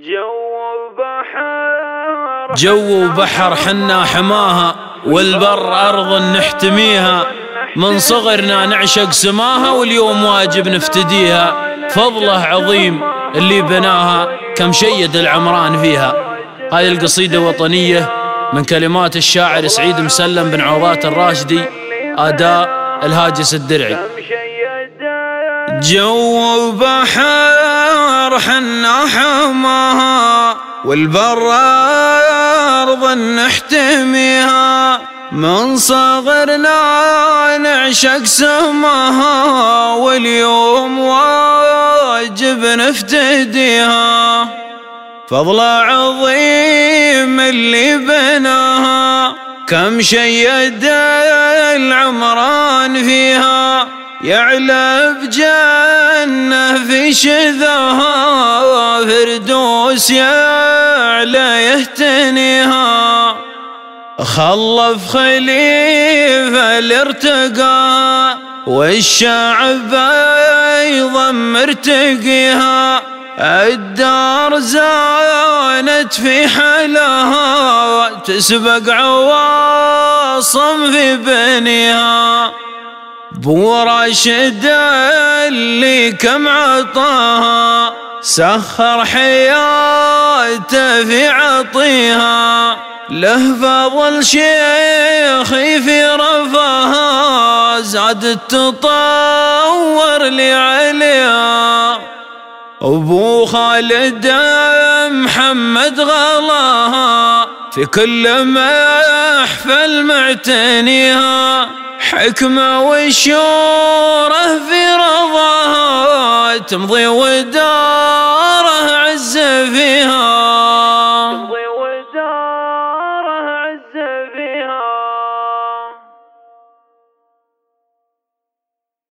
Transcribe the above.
جو وبحر حنا حماها، والبر أرض نحتميها، من صغرنا نعشق سماها، واليوم واجب نفتديها. فضله عظيم اللي بناها، كم شيد العمران فيها. هذه القصيدة وطنية من كلمات الشاعر سعيد مسلم بن عوضات الراشدي، أداء الهاجس الدرعي. جو وبحر حنا حماها، والبر أرض نحتميها، من صغرنا نعشق سماها، واليوم واجب نفتديها. فضل عظيم اللي بناها، كم شيد العمران فيها، يعلى بجنة في شذاها، فردوس يعلى يهتنيها. خلف خليفة الارتقاء، والشعب أيضا مرتقيها، الدار زانت في حلاها، تسبق عواصم في بنيها. بو راشد اللي كم عطاها، سخر حياته في عطيها، له فضل شيخي في رفاها، زاد التطور لي عليها. أبو خالد محمد غلاها، في كل محفل معتنيها، حكمة والشورة في رضاها، تمضي وداره عز